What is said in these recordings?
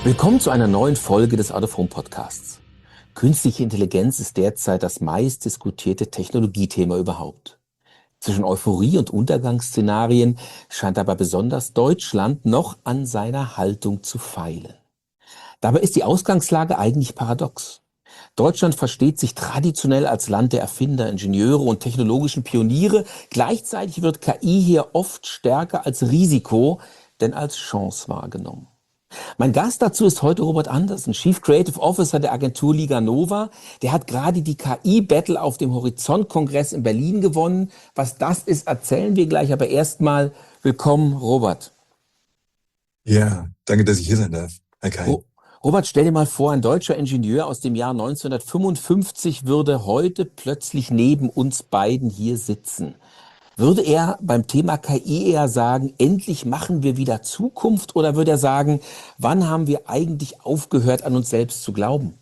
Willkommen zu einer neuen Folge des Out of Home Podcasts. Künstliche Intelligenz ist derzeit das meist diskutierte Technologiethema überhaupt. Zwischen Euphorie und Untergangsszenarien scheint aber besonders Deutschland noch an seiner Haltung zu feilen. Dabei ist die Ausgangslage eigentlich paradox. Deutschland versteht sich traditionell als Land der Erfinder, Ingenieure und technologischen Pioniere. Gleichzeitig wird KI hier oft stärker als Risiko, denn als Chance wahrgenommen. Mein Gast dazu ist heute Robert Andersen, Chief Creative Officer der Agentur LigaNova. Der hat gerade die KI-Battle auf dem Horizont-Kongress in Berlin gewonnen. Was das ist, erzählen wir gleich. Aber erstmal willkommen, Robert. Ja, danke, dass ich hier sein darf. Hi Kai. Robert, stell dir mal vor, ein deutscher Ingenieur aus dem Jahr 1955 würde heute plötzlich neben uns beiden hier sitzen. Würde er beim Thema KI eher sagen, endlich machen wir wieder Zukunft, oder würde er sagen, wann haben wir eigentlich aufgehört, an uns selbst zu glauben?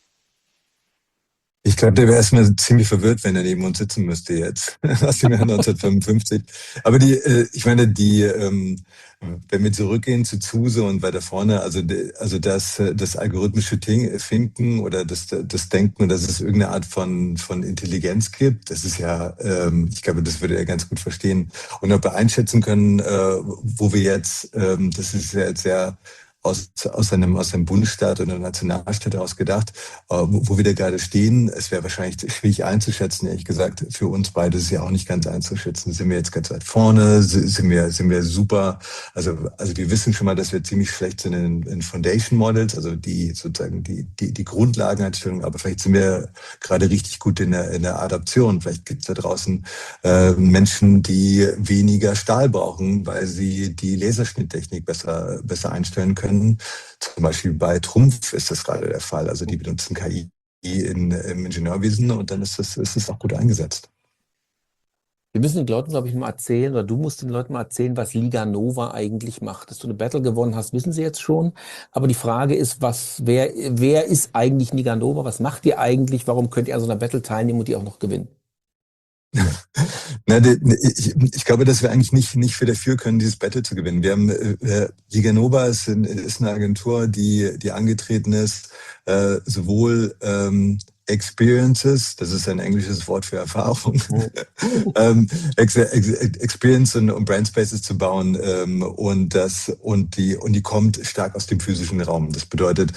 Ich glaube, der wäre erstmal ziemlich verwirrt, wenn er neben uns sitzen müsste jetzt, aus dem Jahr 1955. Aber ich meine, wenn wir zurückgehen zu Zuse und weiter vorne, also das algorithmische Finden oder das Denken, dass es irgendeine Art von Intelligenz gibt, das ist ja, ich glaube, das würde er ganz gut verstehen. Und ob wir einschätzen können, wo wir jetzt, das ist ja jetzt sehr aus einem Bundesstaat oder Nationalstaat ausgedacht, wo wir da gerade stehen. Es wäre wahrscheinlich schwierig einzuschätzen, ehrlich gesagt. Für uns beide ist es ja auch nicht ganz einzuschätzen. Sind wir jetzt ganz weit vorne? Sind wir super? Also wir wissen schon mal, dass wir ziemlich schlecht sind in Foundation Models, also die sozusagen die Grundlageneinstellung, aber vielleicht sind wir gerade richtig gut in der Adaption. Vielleicht gibt es da draußen Menschen, die weniger Stahl brauchen, weil sie die Laserschnitttechnik besser einstellen können. Zum Beispiel bei Trumpf ist das gerade der Fall. Also die benutzen KI im Ingenieurwesen und dann ist es auch gut eingesetzt. Wir müssen den Leuten, glaube ich, mal erzählen, oder du musst den Leuten mal erzählen, was LigaNova eigentlich macht. Dass du eine Battle gewonnen hast, wissen sie jetzt schon. Aber die Frage ist, wer ist eigentlich LigaNova? Was macht ihr eigentlich? Warum könnt ihr an so einer Battle teilnehmen und die auch noch gewinnen? Na, ich glaube, dass wir eigentlich nicht für dafür können, dieses Battle zu gewinnen. Wir haben Liga Nova ist eine Agentur, die angetreten ist, sowohl Experiences, das ist ein englisches Wort für Erfahrung, Experience und Brand Spaces zu bauen, und die kommt stark aus dem physischen Raum. Das bedeutet,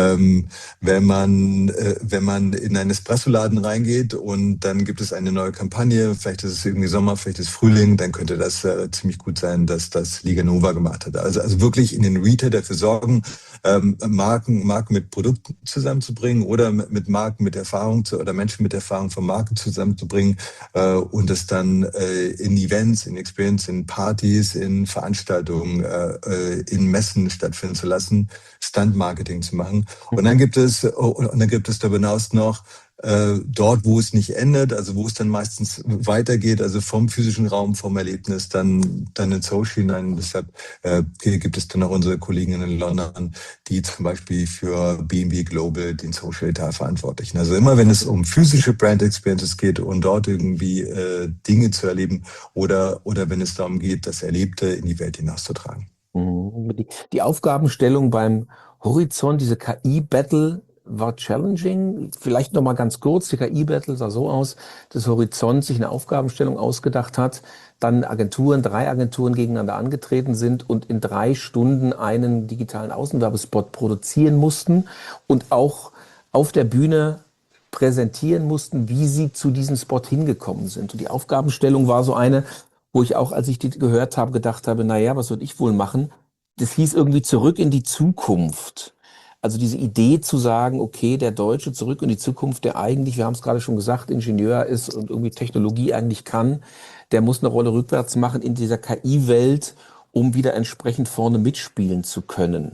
wenn man in einen Espresso-Laden reingeht und dann gibt es eine neue Kampagne, vielleicht ist es irgendwie Sommer, vielleicht ist es Frühling, dann könnte das ziemlich gut sein, dass das Liga Nova gemacht hat. Also wirklich in den Retail dafür sorgen, Marken mit Produkten zusammenzubringen oder mit Marken mit Erfahrung oder Menschen mit Erfahrung von Marken zusammenzubringen, und das dann in Events, in Experience, in Partys, in Veranstaltungen, in Messen stattfinden zu lassen, Stunt-Marketing zu machen. Und dann gibt es darüber hinaus noch dort, wo es nicht endet, also wo es dann meistens weitergeht, also vom physischen Raum, vom Erlebnis, dann in Social hinein. Deshalb gibt es dann auch unsere Kolleginnen in London, die zum Beispiel für BMW Global den Social Etat verantwortlichen. Also immer, wenn es um physische Brand Experiences geht und dort irgendwie Dinge zu erleben oder wenn es darum geht, das Erlebte in die Welt hinauszutragen. Die Aufgabenstellung beim Horizont, diese KI-Battle, war challenging. Vielleicht noch mal ganz kurz: Die KI-Battle sah so aus, dass Horizont sich eine Aufgabenstellung ausgedacht hat, dann drei Agenturen gegeneinander angetreten sind und in 3 Stunden einen digitalen Außenwerbespot produzieren mussten und auch auf der Bühne präsentieren mussten, wie sie zu diesem Spot hingekommen sind. Und die Aufgabenstellung war so eine, wo ich auch, als ich die gehört habe, gedacht habe, naja, was würde ich wohl machen? Das hieß irgendwie zurück in die Zukunft. Also diese Idee zu sagen, okay, der Deutsche zurück in die Zukunft, der eigentlich, wir haben es gerade schon gesagt, Ingenieur ist und irgendwie Technologie eigentlich kann, der muss eine Rolle rückwärts machen in dieser KI-Welt, um wieder entsprechend vorne mitspielen zu können.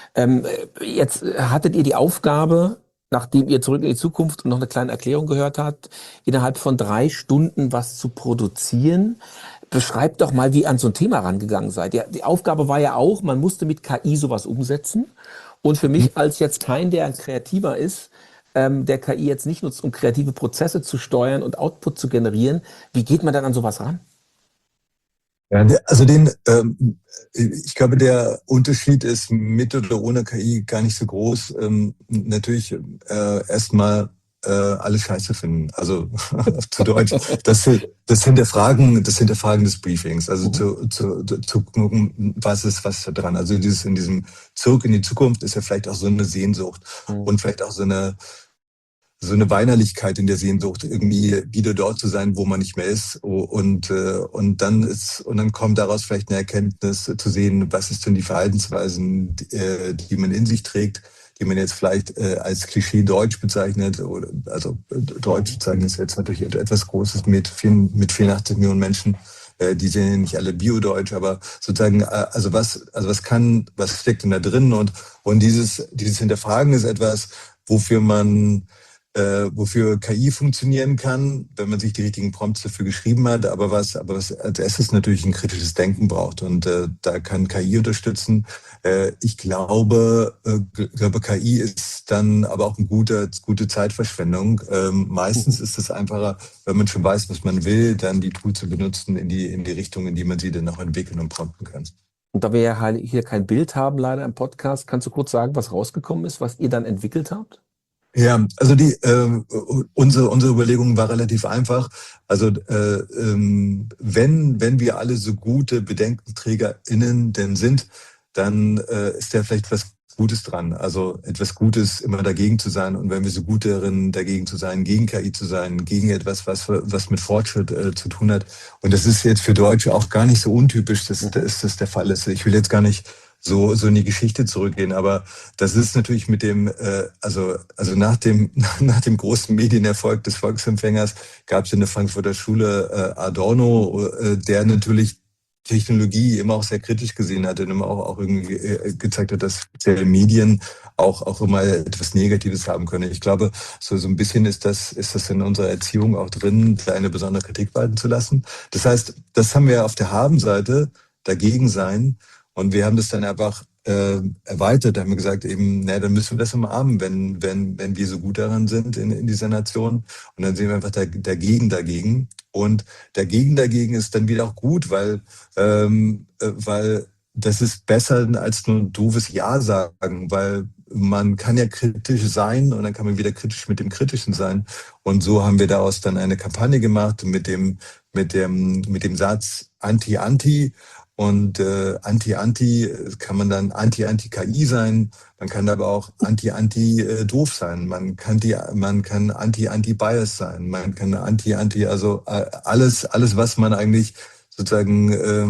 Jetzt hattet ihr die Aufgabe, nachdem ihr zurück in die Zukunft und noch eine kleine Erklärung gehört habt, innerhalb von 3 Stunden was zu produzieren. Beschreibt doch mal, wie ihr an so ein Thema rangegangen seid. Die Aufgabe war ja auch, man musste mit KI sowas umsetzen. Und für mich als jetzt kein, der ein Kreativer ist, der KI jetzt nicht nutzt, um kreative Prozesse zu steuern und Output zu generieren, wie geht man dann an sowas ran? Ja, ich glaube, der Unterschied ist mit oder ohne KI gar nicht so groß. Natürlich erstmal alle Scheiße finden. Also zu Deutsch. Das Hinterfragen des Briefings. Also Mhm. zu gucken, was ist da dran. Also in diesem Zurück in die Zukunft ist ja vielleicht auch so eine Sehnsucht Mhm. und vielleicht auch so eine Weinerlichkeit in der Sehnsucht, irgendwie wieder dort zu sein, wo man nicht mehr ist. Und dann kommt daraus vielleicht eine Erkenntnis zu sehen, was ist denn die Verhaltensweisen, die man in sich trägt, die man jetzt vielleicht als Klischee Deutsch bezeichnet, oder also Deutsch Mhm. bezeichnet ist jetzt natürlich etwas Großes mit 84 Millionen Menschen. Die sind ja nicht alle Bio-Deutsch, aber sozusagen, was steckt denn da drin? Und dieses Hinterfragen ist etwas, wofür wofür KI funktionieren kann, wenn man sich die richtigen Prompts dafür geschrieben hat, aber was als erstes natürlich ein kritisches Denken braucht. Und da kann KI unterstützen. Ich glaube, KI ist dann aber auch eine gute Zeitverschwendung. Meistens Mhm. ist es einfacher, wenn man schon weiß, was man will, dann die Tools zu benutzen in die Richtung, in die man sie dann auch entwickeln und prompten kann. Und da wir ja halt hier kein Bild haben, leider im Podcast, kannst du kurz sagen, was rausgekommen ist, was ihr dann entwickelt habt? Ja, also unsere Überlegung war relativ einfach. Also wenn wir alle so gute BedenkenträgerInnen denn sind, dann ist da vielleicht was Gutes dran. Also etwas Gutes, immer dagegen zu sein. Und wenn wir so gut darin, dagegen zu sein, gegen KI zu sein, gegen etwas, was mit Fortschritt zu tun hat. Und das ist jetzt für Deutsche auch gar nicht so untypisch, Mhm. dass das der Fall ist. Ich will jetzt gar nicht so in die Geschichte zurückgehen, aber das ist natürlich mit also nach dem großen Medienerfolg des Volksempfängers gab es in der Frankfurter Schule Adorno, der natürlich Technologie immer auch sehr kritisch gesehen hat und immer auch irgendwie gezeigt hat, dass spezielle Medien auch immer etwas Negatives haben können. Ich glaube, so ein bisschen ist das in unserer Erziehung auch drin, da eine besondere Kritik walten zu lassen. Das heißt, das haben wir auf der Habenseite, dagegen sein. Und wir haben das dann einfach erweitert, haben wir gesagt, eben, na, dann müssen wir das umarmen, wenn wir so gut daran sind in dieser Nation. Und dann sehen wir einfach dagegen. Und dagegen ist dann wieder auch gut, weil das ist besser als nur ein doofes Ja sagen, weil man kann ja kritisch sein und dann kann man wieder kritisch mit dem Kritischen sein. Und so haben wir daraus dann eine Kampagne gemacht mit dem Satz Anti-Anti. Und Anti-Anti kann man dann Anti-Anti-KI sein, man kann aber auch Anti-Anti-doof sein, man kann Anti-Anti-Bias sein, man kann Anti-Anti, also alles, was man eigentlich sozusagen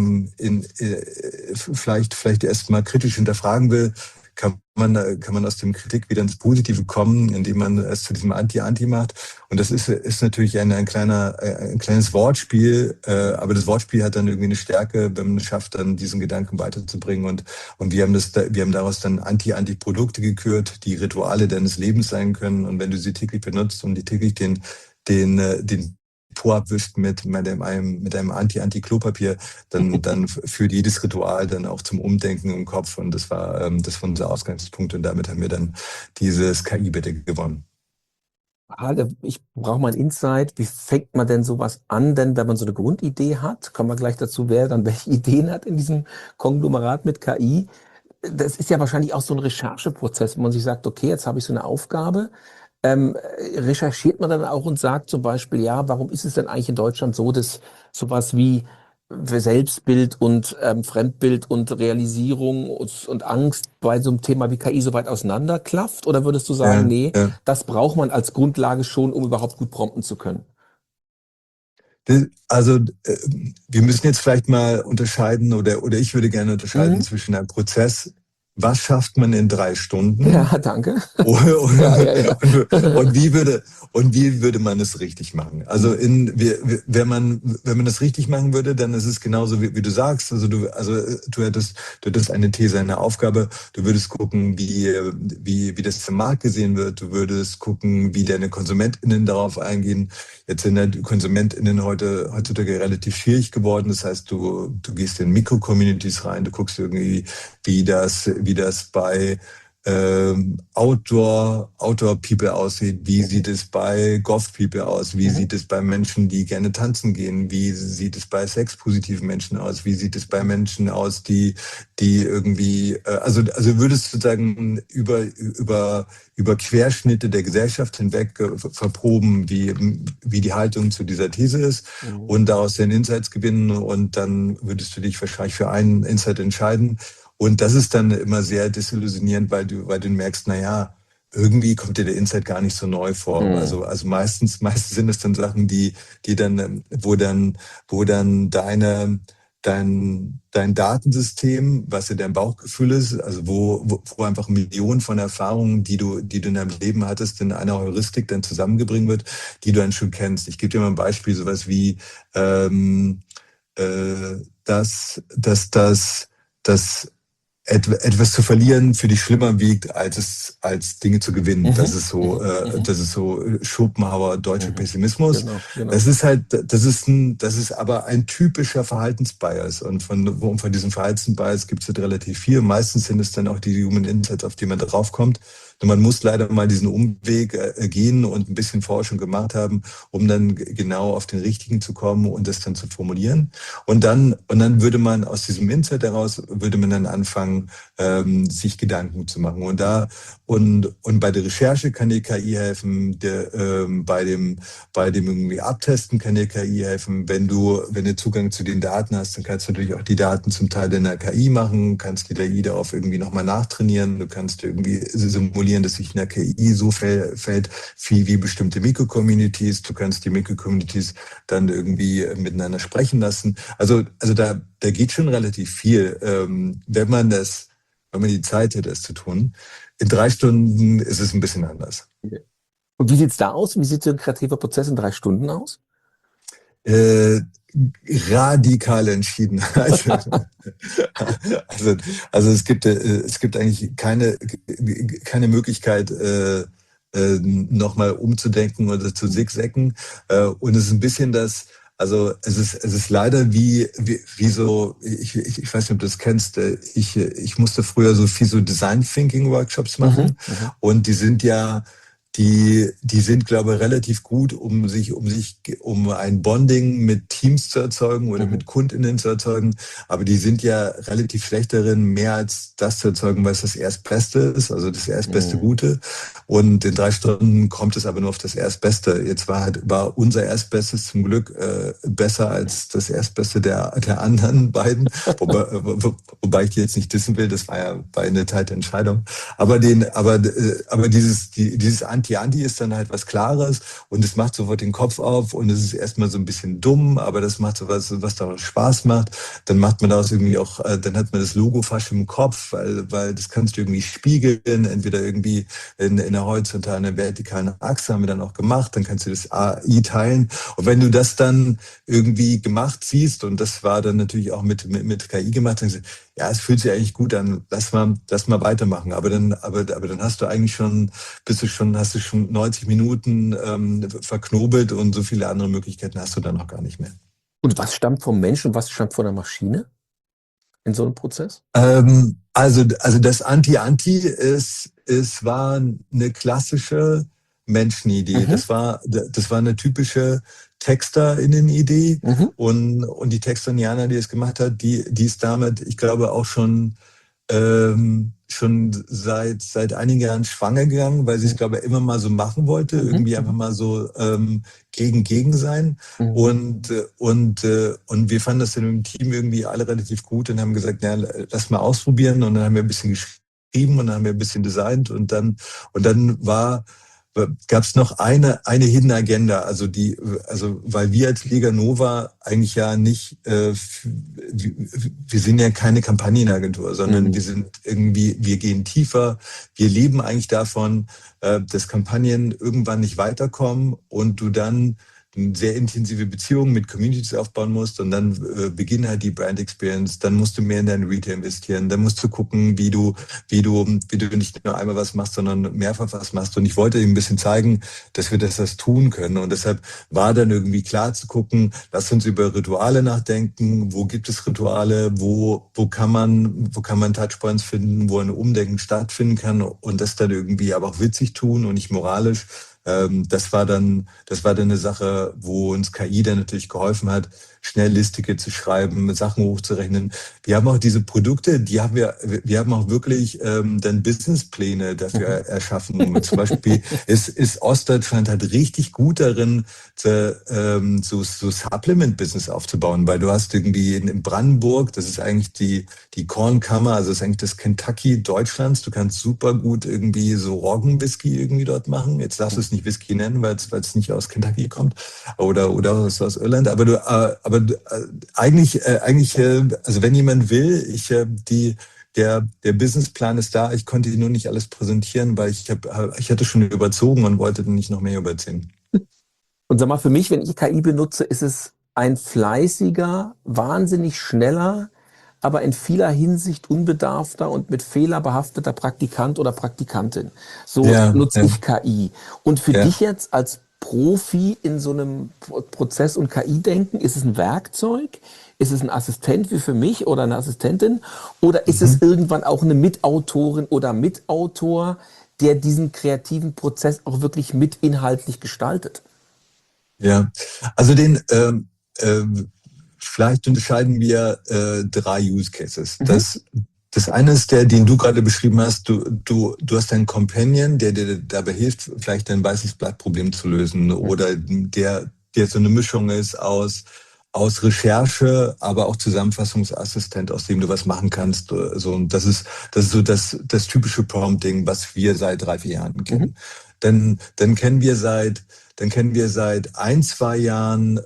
vielleicht erstmal kritisch hinterfragen will, kann man aus dem Kritik wieder ins Positive kommen, indem man es zu diesem Anti-Anti macht. Und das ist natürlich ein kleines Wortspiel, aber das Wortspiel hat dann irgendwie eine Stärke, wenn man es schafft, dann diesen Gedanken weiterzubringen. Und wir haben daraus dann Anti-Anti-Produkte gekürt, die Rituale deines Lebens sein können. Und wenn du sie täglich benutzt und die täglich den Po abwischt mit einem Anti-Anti-Klopapier, dann führt jedes Ritual dann auch zum Umdenken im Kopf. Und das war unser Ausgangspunkt. Und damit haben wir dann dieses KI-Bitte gewonnen. Ich brauche mal ein Insight. Wie fängt man denn sowas an, denn wenn man so eine Grundidee hat? Kommen wir gleich dazu, wer dann welche Ideen hat in diesem Konglomerat mit KI. Das ist ja wahrscheinlich auch so ein Rechercheprozess, wo man sich sagt, okay, jetzt habe ich so eine Aufgabe. Recherchiert man dann auch und sagt zum Beispiel, ja, warum ist es denn eigentlich in Deutschland so, dass sowas wie Selbstbild und Fremdbild und Realisierung und Angst bei so einem Thema wie KI so weit auseinanderklafft? Oder würdest du sagen, Ja, nee, ja. das braucht man als Grundlage schon, um überhaupt gut prompten zu können? Also wir müssen jetzt vielleicht mal unterscheiden oder ich würde gerne unterscheiden Mhm. zwischen einem Prozess, was schafft man in 3 Stunden Ja, danke. Ja, und, ja, ja. und wie würde man es richtig machen? Also Mhm. wenn man das richtig machen würde, dann ist es genauso wie du sagst. Du hättest eine These, eine Aufgabe. Du würdest gucken, wie das im Markt gesehen wird. Du würdest gucken, wie deine KonsumentInnen darauf eingehen. Jetzt sind ja die KonsumentInnen heutzutage relativ schwierig geworden. Das heißt, du gehst in Mikro-Communities rein, du guckst irgendwie, wie das Outdoor-People aussieht, wie sieht es bei Golf-People aus, wie sieht es bei Menschen, die gerne tanzen gehen, wie sieht es bei sexpositiven Menschen aus, wie sieht es bei Menschen aus, die irgendwie, also würdest du sagen, über Querschnitte der Gesellschaft hinweg verproben, wie die Haltung zu dieser These ist und daraus den Insights gewinnen und dann würdest du dich wahrscheinlich für einen Insight entscheiden. Und das ist dann immer sehr desillusionierend, weil du merkst, naja, irgendwie kommt dir der Insight gar nicht so neu vor. Also meistens sind es dann Sachen, die dann, wo dann dein Datensystem, was ja dein Bauchgefühl ist, also wo einfach Millionen von Erfahrungen, die du in deinem Leben hattest, in einer Heuristik dann zusammengebracht wird, die du dann schon kennst. Ich gebe dir mal ein Beispiel, sowas wie, dass etwas zu verlieren für dich schlimmer wiegt, als Dinge zu gewinnen. Das ist so Schopenhauer deutscher Pessimismus. Genau. Das ist halt, das ist aber ein typischer Verhaltensbias. Und von diesem Verhaltensbias gibt es halt relativ viel. Meistens sind es dann auch die Human Insights, auf die man draufkommt. Und man muss leider mal diesen Umweg gehen und ein bisschen Forschung gemacht haben, um dann genau auf den richtigen zu kommen und das dann zu formulieren. Und dann würde man aus diesem Insight heraus, würde man dann anfangen, sich Gedanken zu machen. Und bei der Recherche kann die KI helfen, bei dem irgendwie Abtesten kann die KI helfen. Wenn du Zugang zu den Daten hast, dann kannst du natürlich auch die Daten zum Teil deiner KI machen, kannst die KI darauf irgendwie nochmal nachtrainieren, du kannst irgendwie simulieren, dass sich in der KI so fällt wie bestimmte Mikro-Communities. Du kannst die Mikro-Communities dann irgendwie miteinander sprechen lassen. Also da geht schon relativ viel, wenn man die Zeit hätte, es zu tun. In 3 Stunden ist es ein bisschen anders. Und wie sieht's da aus? Wie sieht so ein kreativer Prozess in 3 Stunden aus? Radikale Entschiedenheit. Also es gibt eigentlich keine Möglichkeit, nochmal umzudenken oder zu zigzacken. Und es ist ein bisschen also es ist leider wie so, ich weiß nicht, ob du das kennst, ich musste früher so viel so Design Thinking Workshops machen und die sind, glaube ich, relativ gut, um ein Bonding mit Teams zu erzeugen oder mit KundInnen zu erzeugen. Aber die sind ja relativ schlecht darin, mehr als das zu erzeugen, was das Erstbeste ist, also das Erstbeste Gute. Und in 3 Stunden kommt es aber nur auf das Erstbeste. Jetzt war unser Erstbestes zum Glück besser als das Erstbeste der anderen beiden. Wobei ich die jetzt nicht dissen will, das war ja eine teilte Entscheidung. Aber dieses Anti ist dann halt was Klares und es macht sofort den Kopf auf und es ist erstmal so ein bisschen dumm, aber das macht so was daraus Spaß macht. Dann macht man daraus irgendwie auch, dann hat man das Logo fast im Kopf, weil das kannst du irgendwie spiegeln, entweder irgendwie in der horizontalen, in der vertikalen Achse haben wir dann auch gemacht, dann kannst du das AI teilen und wenn du das dann irgendwie gemacht siehst und das war dann natürlich auch mit KI gemacht, dann sagst du, ja, es fühlt sich eigentlich gut an, lass mal weitermachen. Aber dann hast du eigentlich hast du schon 90 Minuten verknobelt und so viele andere Möglichkeiten hast du dann noch gar nicht mehr. Und was stammt vom Menschen und was stammt von der Maschine in so einem Prozess? Also das Anti war eine klassische Menschenidee. Das war eine typische TexterInnen-Idee und die Texterianer, die es gemacht hat, die ist damit, ich glaube, auch schon seit einigen Jahren schwanger gegangen, weil sie es, glaube ich, immer mal so machen wollte, irgendwie einfach mal so gegen sein. Und wir fanden das in dem Team irgendwie alle relativ gut und haben gesagt, ja, lass mal ausprobieren. Und dann haben wir ein bisschen geschrieben und dann haben wir ein bisschen designt und dann gab es noch eine Hidden Agenda, also weil wir als Lega Nova eigentlich ja nicht, wir sind ja keine Kampagnenagentur, sondern wir gehen tiefer, wir leben eigentlich davon, dass Kampagnen irgendwann nicht weiterkommen und du dann eine sehr intensive Beziehung mit Communities aufbauen musst und dann beginnen halt die Brand Experience, dann musst du mehr in deinen Retail investieren, dann musst du gucken, wie du nicht nur einmal was machst, sondern mehrfach was machst. Und ich wollte ihm ein bisschen zeigen, dass wir das tun können. Und deshalb war dann irgendwie klar zu gucken, lass uns über Rituale nachdenken, wo gibt es Rituale, wo kann man Touchpoints finden, wo ein Umdenken stattfinden kann und das dann irgendwie aber auch witzig tun und nicht moralisch. Das war dann eine Sache, wo uns KI dann natürlich geholfen hat, schnell Listige zu schreiben, Sachen hochzurechnen. Wir haben auch diese Produkte, wir haben auch wirklich dann Businesspläne dafür erschaffen. Zum Beispiel ist Ostdeutschland halt richtig gut darin, so Supplement-Business aufzubauen, weil du hast irgendwie in Brandenburg, das ist eigentlich die Kornkammer, also das ist eigentlich das Kentucky Deutschlands. Du kannst super gut irgendwie so Roggenwhisky irgendwie dort machen. Jetzt darfst du es nicht Whisky nennen, weil es nicht aus Kentucky kommt oder aus Irland. Also wenn jemand will, der Businessplan ist da. Ich konnte ihn nur nicht alles präsentieren, weil ich hatte schon überzogen und wollte nicht noch mehr überziehen. Und sag mal, für mich, wenn ich KI benutze, ist es ein fleißiger, wahnsinnig schneller, aber in vieler Hinsicht unbedarfter und mit Fehler behafteter Praktikant oder Praktikantin. So Ja, nutze ja, ich KI. Und für ja. dich jetzt als Profi in so einem Prozess- und KI-Denken, ist es ein Werkzeug? Ist es ein Assistent wie für mich oder eine Assistentin? Oder ist es Mhm. irgendwann auch eine Mitautorin oder Mitautor, der diesen kreativen Prozess auch wirklich mitinhaltlich gestaltet? Ja, also ähm, vielleicht unterscheiden wir drei Use Cases. Mhm. Das eine ist der, den du gerade beschrieben hast. Du hast einen Companion, der dir dabei hilft, vielleicht ein weißes Blattproblem zu lösen oder der so eine Mischung ist aus Recherche, aber auch Zusammenfassungsassistent, aus dem du was machen kannst. So, und das ist so das typische Prompting, was wir seit 3, 4 Jahren Mhm. kennen. Dann kennen wir seit 1, 2 Jahren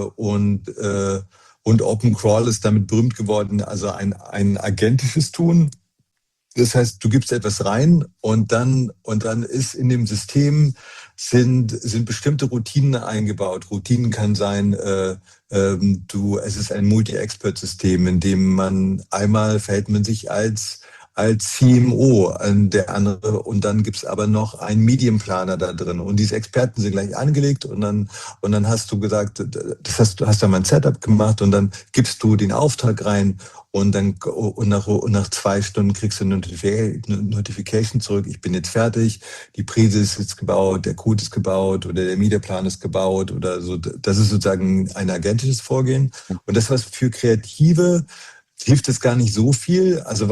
und OpenCrawl ist damit berühmt geworden, also ein agentisches Tun. Das heißt, du gibst etwas rein und dann ist in dem System sind bestimmte Routinen eingebaut. Routinen kann sein, es ist ein Multi-Expert-System, in dem man einmal verhält man sich als CMO, der andere, und dann gibt's aber noch einen Medienplaner da drin. Und diese Experten sind gleich angelegt und dann hast du gesagt, hast dann mal ein Setup gemacht und dann gibst du den Auftrag rein und nach 2 Stunden kriegst du eine Notification zurück, ich bin jetzt fertig, die Präse ist jetzt gebaut, der Code ist gebaut oder der Mediaplan ist gebaut oder so. Das ist sozusagen ein agentisches Vorgehen. Und das, was für Kreative hilft es gar nicht so viel, also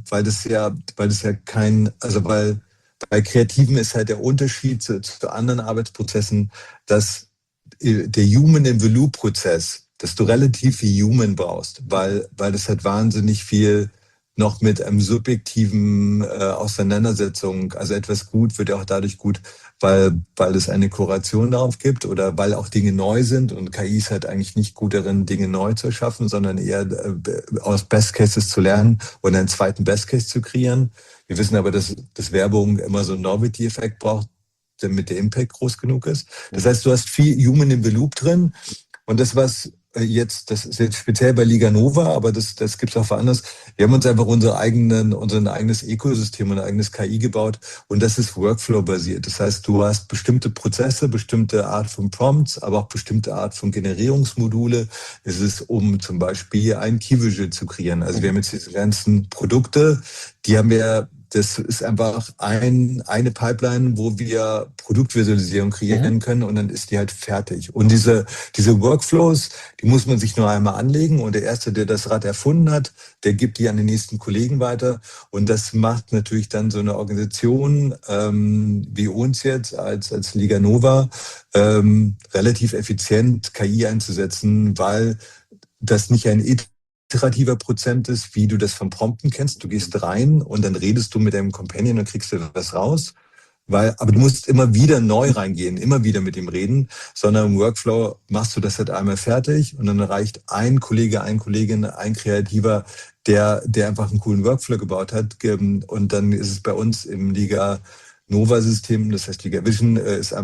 weil bei Kreativen ist halt der Unterschied zu anderen Arbeitsprozessen, dass der Human in the Loop Prozess, dass du relativ viel Human brauchst, weil das halt wahnsinnig viel noch mit einem subjektiven Auseinandersetzung, also etwas gut wird ja auch dadurch gut, weil es eine Kuration darauf gibt oder weil auch Dinge neu sind und KI ist halt eigentlich nicht gut darin, Dinge neu zu erschaffen, sondern eher aus Best Cases zu lernen und einen zweiten Best Case zu kreieren. Wir wissen aber, dass Werbung immer so einen Novelty-Effekt braucht, damit der Impact groß genug ist. Das heißt, du hast viel Human in the Loop drin und das ist jetzt speziell bei Liga Nova, aber das gibt es auch woanders. Wir haben uns einfach unser eigenes Ökosystem und ein eigenes KI gebaut und das ist Workflow-basiert. Das heißt, du hast bestimmte Prozesse, bestimmte Art von Prompts, aber auch bestimmte Art von Generierungsmodule. Es ist, um zum Beispiel ein Key-Visual zu kreieren. Also wir haben jetzt diese ganzen Produkte, die haben wir. Das ist einfach eine Pipeline, wo wir Produktvisualisierung kreieren können und dann ist die halt fertig. Und diese Workflows, die muss man sich nur einmal anlegen und der Erste, der das Rad erfunden hat, der gibt die an den nächsten Kollegen weiter und das macht natürlich dann so eine Organisation wie uns jetzt als Liga Nova relativ effizient KI einzusetzen, weil das nicht ein iterativer Prozent ist, wie du das vom Prompten kennst. Du gehst rein und dann redest du mit deinem Companion und kriegst dir was raus. Aber du musst immer wieder neu reingehen, immer wieder mit ihm reden, sondern im Workflow machst du das halt einmal fertig und dann reicht ein Kollege, eine Kollegin, ein Kreativer, der einfach einen coolen Workflow gebaut hat. Und dann ist es bei uns im Liga Nova-System, das heißt Liga Vision, ist einfach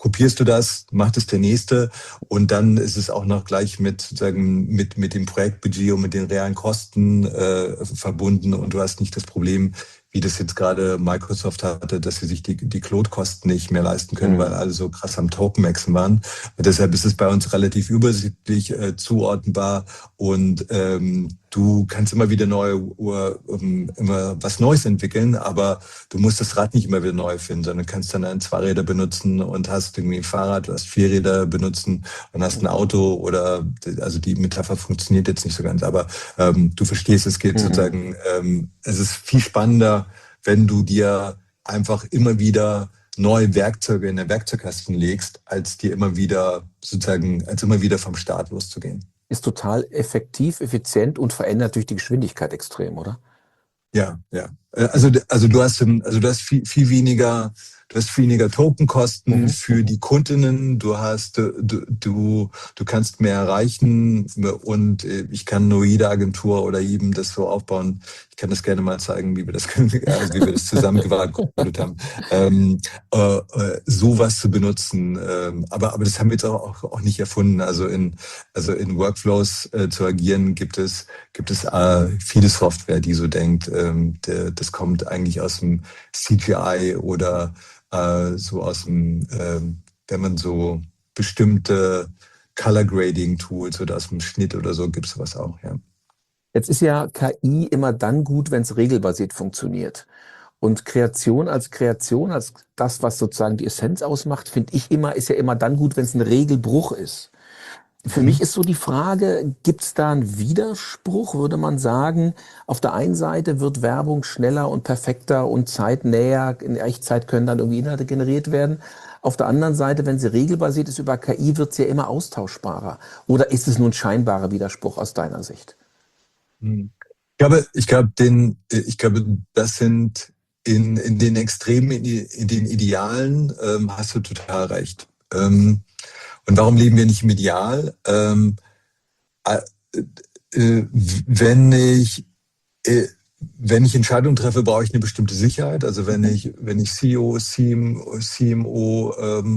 kopierst du das, macht es der Nächste und dann ist es auch noch gleich mit sozusagen mit dem Projektbudget und mit den realen Kosten verbunden und du hast nicht das Problem, wie das jetzt gerade Microsoft hatte, dass sie sich die Cloud-Kosten nicht mehr leisten können, weil alle so krass am Token-Maxen waren. Und deshalb ist es bei uns relativ übersichtlich zuordnenbar und du kannst immer wieder immer was Neues entwickeln, aber du musst das Rad nicht immer wieder neu finden, sondern kannst dann ein Zweiräder benutzen und hast irgendwie ein Fahrrad, du hast Vierräder benutzen und hast ein Auto oder, also die Metapher funktioniert jetzt nicht so ganz, aber du verstehst, es geht sozusagen, es ist viel spannender, wenn du dir einfach immer wieder neue Werkzeuge in den Werkzeugkasten legst, als dir immer wieder sozusagen, als immer wieder vom Start loszugehen. Ist total effektiv, effizient und verändert durch die Geschwindigkeit extrem, oder? Ja, ja. Also du hast viel weniger, du hast viel weniger Tokenkosten für die Kundinnen. Du kannst mehr erreichen und ich kann nur jede Agentur oder jedem das so aufbauen. Ich kann das gerne mal zeigen, wie wir das zusammengebaut haben. Sowas zu benutzen. Aber das haben wir jetzt auch nicht erfunden. Also in Workflows zu agieren gibt es viele Software, die so denkt. Das kommt eigentlich aus dem CGI oder so aus dem, wenn man so bestimmte Color Grading Tools oder aus dem Schnitt oder so gibt es sowas auch, ja. Jetzt ist ja KI immer dann gut, wenn es regelbasiert funktioniert. Und Kreation, als das, was sozusagen die Essenz ausmacht, finde ich immer, ist ja immer dann gut, wenn es ein Regelbruch ist. Für mich ist so die Frage, gibt es da einen Widerspruch? Würde man sagen, auf der einen Seite wird Werbung schneller und perfekter und zeitnäher, in Echtzeit können dann irgendwie Inhalte generiert werden. Auf der anderen Seite, wenn sie regelbasiert ist über KI, wird sie ja immer austauschbarer. Oder ist es nur ein scheinbarer Widerspruch aus deiner Sicht? Ich glaube, das sind in den Extremen, in den Idealen, hast du total recht. Und warum leben wir nicht im Ideal? Wenn ich Entscheidungen treffe, brauche ich eine bestimmte Sicherheit. Also wenn ich CEO, CMO,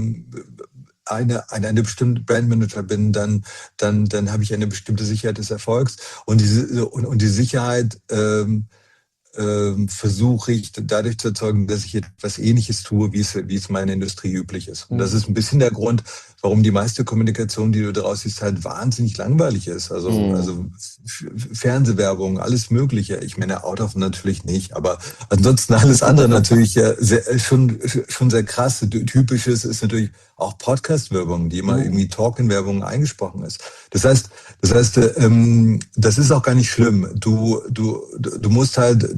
eine bestimmte Brandmanager bin, dann habe ich eine bestimmte Sicherheit des Erfolgs. Und die Sicherheit versuche ich dadurch zu erzeugen, dass ich etwas Ähnliches tue, wie es in meiner Industrie üblich ist. Und das ist ein bisschen der Grund, warum die meiste Kommunikation, die du daraus siehst, halt wahnsinnig langweilig ist. Also Fernsehwerbung, alles Mögliche. Ich meine, out of natürlich nicht, aber ansonsten alles andere natürlich schon sehr krass. Typisches ist natürlich auch Podcast-Werbung, die immer irgendwie Talk-in-Werbung eingesprochen ist. Das heißt, das ist auch gar nicht schlimm. Du musst halt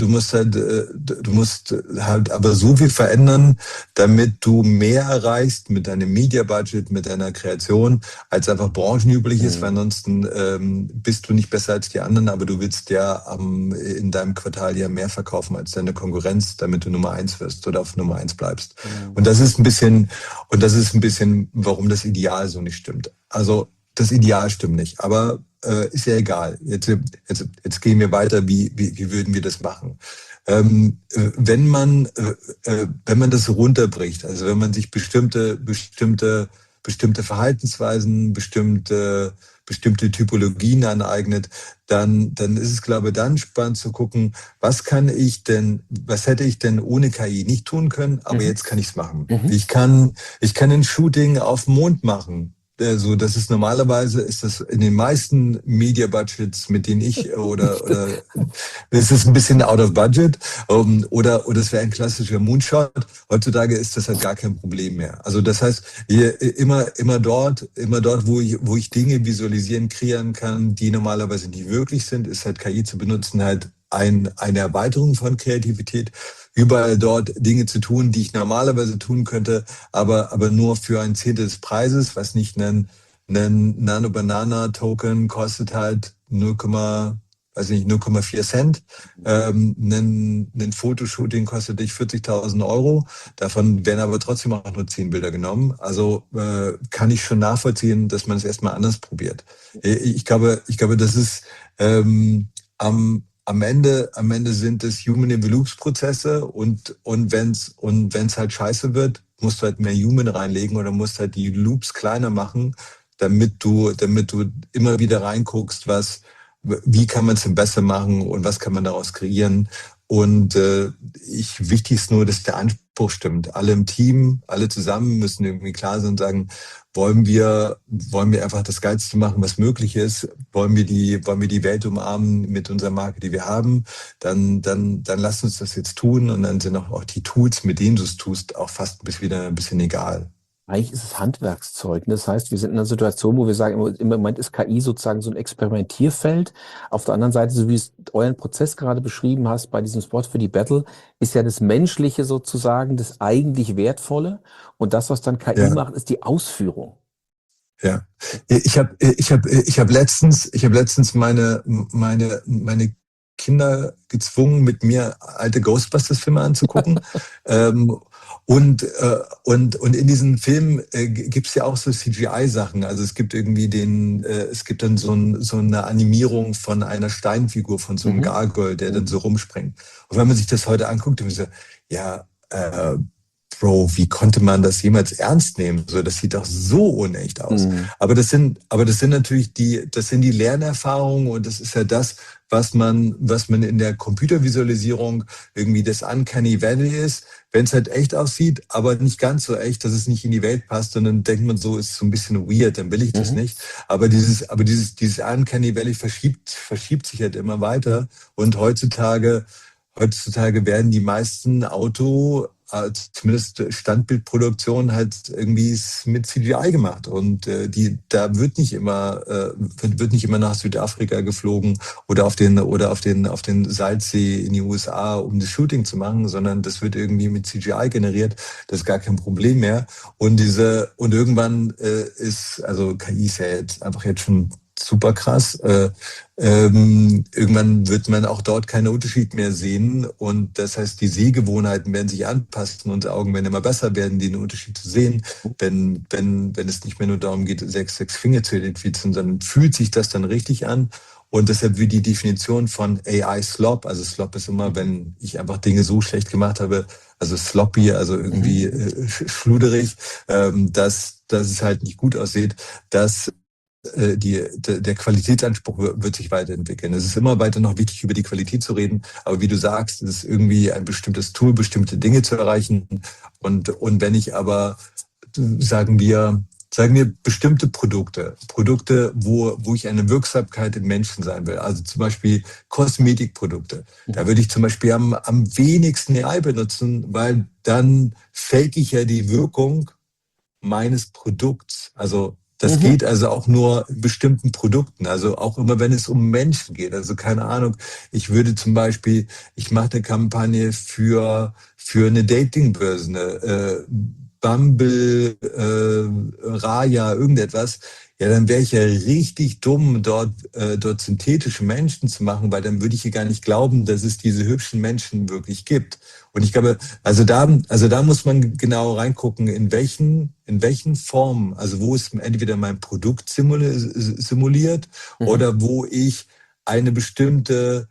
aber so viel verändern, damit du mehr erreichst mit deinem Media-Budget, mit deiner Kreation, als einfach branchenüblich ist, weil ansonsten bist du nicht besser als die anderen, aber du willst ja in deinem Quartal ja mehr verkaufen als deine Konkurrenz, damit du Nummer 1 wirst oder auf Nummer 1 bleibst. Und das ist ein bisschen, warum das Ideal so nicht stimmt. Also das Ideal stimmt nicht, aber ist ja egal. Jetzt gehen wir weiter, wie würden wir das machen? Wenn man das runterbricht, also wenn man sich bestimmte Verhaltensweisen, bestimmte Typologien aneignet, dann ist es, glaube ich, dann spannend zu gucken, was hätte ich denn ohne KI nicht tun können, aber jetzt kann ich es machen. Ich kann ein Shooting auf dem Mond machen. Also das ist das in den meisten Media-Budgets, mit denen ich oder es ist ein bisschen out of budget oder es wäre ein klassischer Moonshot. Heutzutage ist das halt gar kein Problem mehr. Also das heißt, immer dort, wo ich Dinge visualisieren, kreieren kann, die normalerweise nicht möglich sind, ist halt KI zu benutzen halt eine Erweiterung von Kreativität. Überall dort Dinge zu tun, die ich normalerweise tun könnte, aber nur für ein Zehntel des Preises, was nicht ein Nano-Banana-Token kostet halt 0,4 Cent. Ein Fotoshooting kostet dich 40.000 Euro. Davon werden aber trotzdem auch nur 10 Bilder genommen. Also kann ich schon nachvollziehen, dass man es erstmal anders probiert. Ich glaube, das ist am Ende sind es Human in the Loops Prozesse und wenn's halt scheiße wird, musst du halt mehr Human reinlegen oder musst halt die Loops kleiner machen, damit du immer wieder reinguckst, wie kann man es denn besser machen und was kann man daraus kreieren. Und wichtig ist nur, dass der Anspruch stimmt. Alle im Team, alle zusammen müssen irgendwie klar sein und sagen, wollen wir einfach das Geilste machen, was möglich ist? Wollen wir die Welt umarmen mit unserer Marke, die wir haben? Dann lass uns das jetzt tun. Und dann sind auch die Tools, mit denen du es tust, auch fast wieder ein bisschen egal. Eigentlich ist es Handwerkszeug. Das heißt, wir sind in einer Situation, wo wir sagen, im Moment ist KI sozusagen so ein Experimentierfeld. Auf der anderen Seite, so wie es euren Prozess gerade beschrieben hast, bei diesem Spot für die Battle, ist ja das Menschliche sozusagen das eigentlich Wertvolle. Und das, was dann KI Ja. macht, ist die Ausführung. Ja, ich hab letztens meine Kinder gezwungen, mit mir alte Ghostbusters-Filme anzugucken. Und in diesen Filmen gibt's ja auch so CGI-Sachen. Also es gibt irgendwie es gibt dann so eine Animierung von einer Steinfigur, von so einem Gargoyle, der dann so rumspringt. Und wenn man sich das heute anguckt, dann so, ja, Bro, wie konnte man das jemals ernst nehmen? So, das sieht doch so unecht aus. Aber das sind natürlich das sind die Lernerfahrungen und das ist ja das, was man in der Computervisualisierung irgendwie das Uncanny Valley ist, wenn es halt echt aussieht, aber nicht ganz so echt, dass es nicht in die Welt passt, und dann denkt man so, ist so ein bisschen weird, dann will ich das nicht. Aber dieses Uncanny Valley verschiebt sich halt immer weiter, und heutzutage werden die meisten zumindest Standbildproduktionen halt irgendwie mit CGI gemacht, und da wird nicht immer nach Südafrika geflogen oder auf den Salzsee in die USA, um das Shooting zu machen, sondern das wird irgendwie mit CGI generiert. Das ist gar kein Problem mehr. Und irgendwann also KI ist ja jetzt schon super krass. Irgendwann wird man auch dort keinen Unterschied mehr sehen. Und das heißt, die Sehgewohnheiten werden sich anpassen. Unsere Augen werden immer besser werden, den Unterschied zu sehen. Wenn es nicht mehr nur darum geht, sechs Finger zu identifizieren, sondern fühlt sich das dann richtig an. Und deshalb wird die Definition von AI-Slop, also Slop ist immer, wenn ich einfach Dinge so schlecht gemacht habe, also sloppy, also irgendwie schluderig, dass es halt nicht gut aussieht, dass der Qualitätsanspruch wird sich weiterentwickeln. Es ist immer weiter noch wichtig, über die Qualität zu reden, aber wie du sagst, es ist irgendwie ein bestimmtes Tool, bestimmte Dinge zu erreichen. Und wenn ich aber, sagen wir bestimmte Produkte, wo ich eine Wirksamkeit in Menschen sein will, also zum Beispiel Kosmetikprodukte, da würde ich zum Beispiel am wenigsten AI benutzen, weil dann fake ich ja die Wirkung meines Produkts. Also das geht also auch nur in bestimmten Produkten, also auch immer, wenn es um Menschen geht. Also keine Ahnung, ich würde zum Beispiel, ich mache eine Kampagne für eine Datingbörse, eine Bumble, Raya, irgendetwas. Ja, dann wäre ich ja richtig dumm, dort synthetische Menschen zu machen, weil dann würde ich ja gar nicht glauben, dass es diese hübschen Menschen wirklich gibt. Und ich glaube, also da muss man genau reingucken, in welchen Formen, also wo ist entweder mein Produkt simuliert oder wo ich ein bestimmtes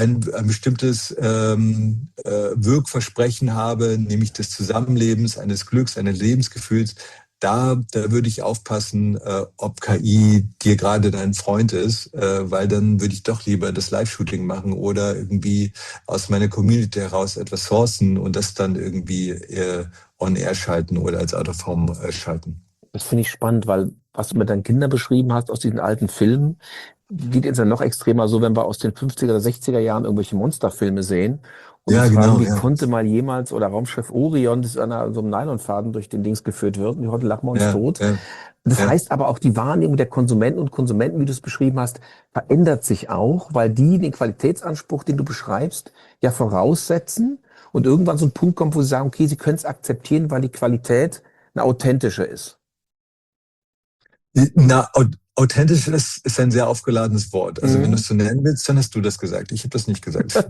Wirkversprechen habe, nämlich des Zusammenlebens, eines Glücks, eines Lebensgefühls. Da würde ich aufpassen, ob KI dir gerade dein Freund ist, weil dann würde ich doch lieber das Live-Shooting machen oder irgendwie aus meiner Community heraus etwas sourcen und das dann irgendwie on-air schalten oder als Out-of-Home schalten. Das finde ich spannend, weil was du mit deinen Kindern beschrieben hast aus diesen alten Filmen, geht jetzt ja noch extremer so, wenn wir aus den 50er oder 60er Jahren irgendwelche Monsterfilme sehen und Ja, uns fragen, genau, wie ja. konnte mal jemals oder Raumschiff Orion, das an so einem Nylonfaden durch den Dings geführt wird, und heute lachen wir uns Ja, tot. ja, Das ja. heißt aber auch, die Wahrnehmung der Konsumenten und Konsumenten, wie du es beschrieben hast, verändert sich auch, weil die den Qualitätsanspruch, den du beschreibst, ja voraussetzen und irgendwann so ein Punkt kommt, wo sie sagen, okay, sie können es akzeptieren, weil die Qualität eine authentische ist. Na, authentisch ist ein sehr aufgeladenes Wort. Also wenn du Mhm. es so nennen willst, dann hast du das gesagt. Ich habe das nicht gesagt.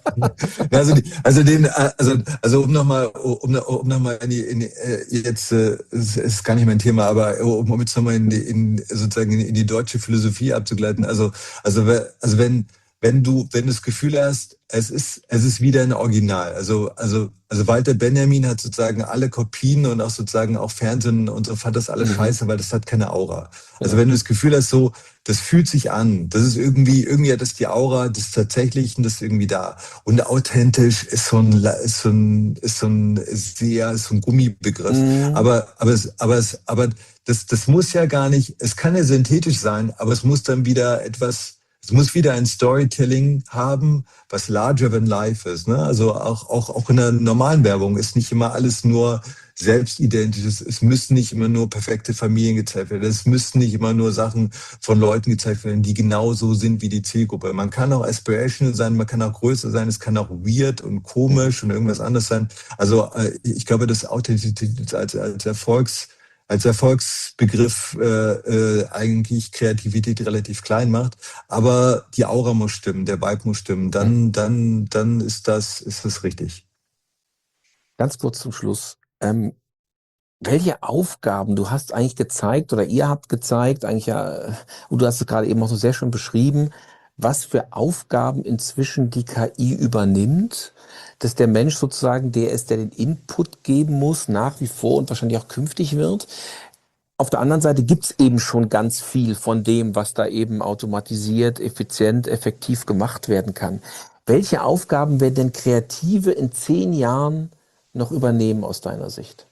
Um nochmal jetzt es ist gar nicht mein Thema, aber um jetzt nochmal sozusagen in die deutsche Philosophie abzugleiten. Also wenn wenn du das Gefühl hast, es ist wieder ein Original. Also Walter Benjamin hat sozusagen alle Kopien und auch sozusagen auch Fernsehen und so fand das alles scheiße, weil das hat keine Aura. Also Genau. wenn du das Gefühl hast, so, das fühlt sich an, das ist irgendwie hat das die Aura des Tatsächlichen, das ist irgendwie da. Und authentisch ist ist so ein Gummibegriff. Mhm. Aber das muss ja gar nicht, es kann ja synthetisch sein, aber es muss wieder ein Storytelling haben, was larger than life ist. Ne? Also auch in der normalen Werbung ist nicht immer alles nur selbstidentisch. Es müssen nicht immer nur perfekte Familien gezeigt werden. Es müssen nicht immer nur Sachen von Leuten gezeigt werden, die genauso sind wie die Zielgruppe. Man kann auch aspirational sein, man kann auch größer sein, es kann auch weird und komisch und irgendwas anderes sein. Also ich glaube, dass Authentizität als Erfolgsbegriff eigentlich Kreativität relativ klein macht. Aber die Aura muss stimmen, der Vibe muss stimmen. Dann ist das richtig. Ganz kurz zum Schluss. Welche Aufgaben, du hast eigentlich gezeigt oder ihr habt gezeigt, eigentlich ja, und du hast es gerade eben auch so sehr schön beschrieben, was für Aufgaben inzwischen die KI übernimmt, dass der Mensch sozusagen der ist, der den Input geben muss, nach wie vor und wahrscheinlich auch künftig wird. Auf der anderen Seite gibt's eben schon ganz viel von dem, was da eben automatisiert, effizient, effektiv gemacht werden kann. Welche Aufgaben werden denn Kreative in 10 Jahren noch übernehmen aus deiner Sicht?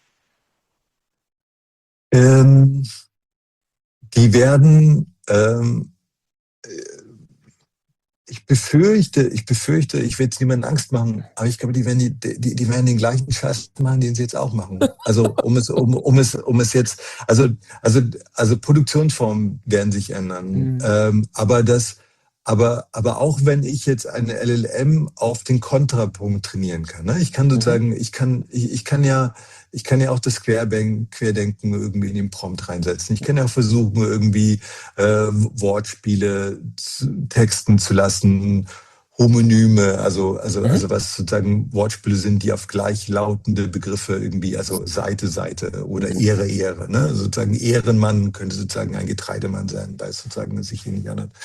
Ähm, die werden, ich befürchte, ich will jetzt niemandem Angst machen, aber ich glaube, die werden den gleichen Scheiß machen, den sie jetzt auch machen. Also um es jetzt, also Produktionsformen werden sich ändern. Mhm. Aber auch wenn ich jetzt eine LLM auf den Kontrapunkt trainieren kann, ne? Ich kann Mhm. sozusagen, ich kann ja auch das Querdenken irgendwie in den Prompt reinsetzen. Ich kann ja auch versuchen, irgendwie Wortspiele texten zu lassen, Homonyme, Mhm. also was sozusagen Wortspiele sind, die auf gleichlautende Begriffe irgendwie, also Seite oder Mhm. Ehre, ne? Sozusagen Ehrenmann könnte sozusagen ein Getreidemann sein, weil es sozusagen sich hier nicht ändert.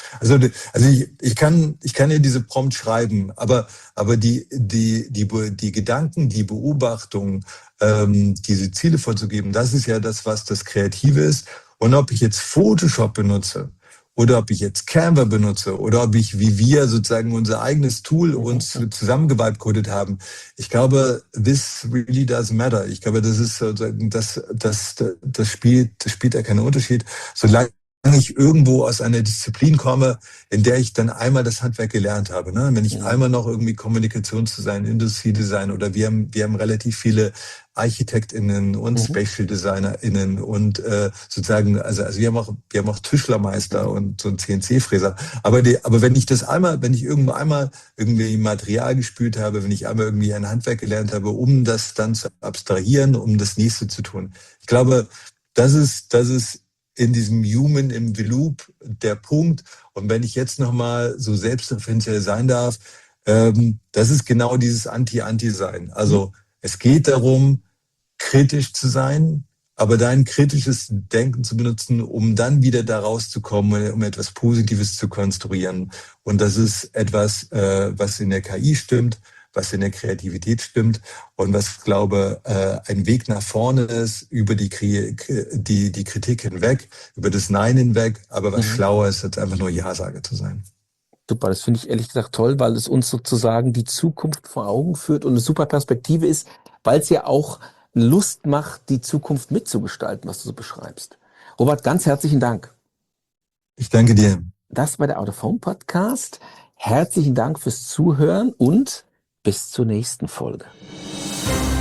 Ich kann ja diese Prompt schreiben, aber die Gedanken, die Beobachtung, diese Ziele vorzugeben, das ist ja das, was das Kreative ist. Und ob ich jetzt Photoshop benutze oder ob ich jetzt Canva benutze oder ob ich, wie wir sozusagen unser eigenes Tool Mhm. uns zusammengevibecodet haben, ich glaube, this really doesn't matter. Ich glaube, das ist sozusagen, das spielt ja keinen Unterschied. Solange ich irgendwo aus einer Disziplin komme, in der ich dann einmal das Handwerk gelernt habe. Ne? Wenn ich Mhm. einmal noch irgendwie Kommunikationsdesign, Industriedesign oder wir haben relativ viele ArchitektInnen und Mhm. Spatial DesignerInnen und sozusagen, also wir haben auch Tischlermeister Mhm. und so einen CNC-Fräser. Aber wenn ich irgendwo einmal irgendwie Material gespült habe, wenn ich einmal irgendwie ein Handwerk gelernt habe, um das dann zu abstrahieren, um das nächste zu tun. Ich glaube, das ist in diesem Human im Loop der Punkt. Und wenn ich jetzt nochmal so selbstreferenziell sein darf, das ist genau dieses Anti-Anti-Sein. Mhm. Also es geht darum, kritisch zu sein, aber dein kritisches Denken zu benutzen, um dann wieder da rauszukommen, um etwas Positives zu konstruieren. Und das ist etwas, was in der KI stimmt, was in der Kreativität stimmt und was, glaube ein Weg nach vorne ist, über die Kritik hinweg, über das Nein hinweg, aber was Mhm. schlauer ist, als einfach nur Ja-Sage zu sein. Super, das finde ich ehrlich gesagt toll, weil es uns sozusagen die Zukunft vor Augen führt und eine super Perspektive ist, weil es ja auch Lust macht, die Zukunft mitzugestalten, was du so beschreibst. Robert, ganz herzlichen Dank. Ich danke dir. Das war der Out of Home Podcast. Herzlichen Dank fürs Zuhören und bis zur nächsten Folge.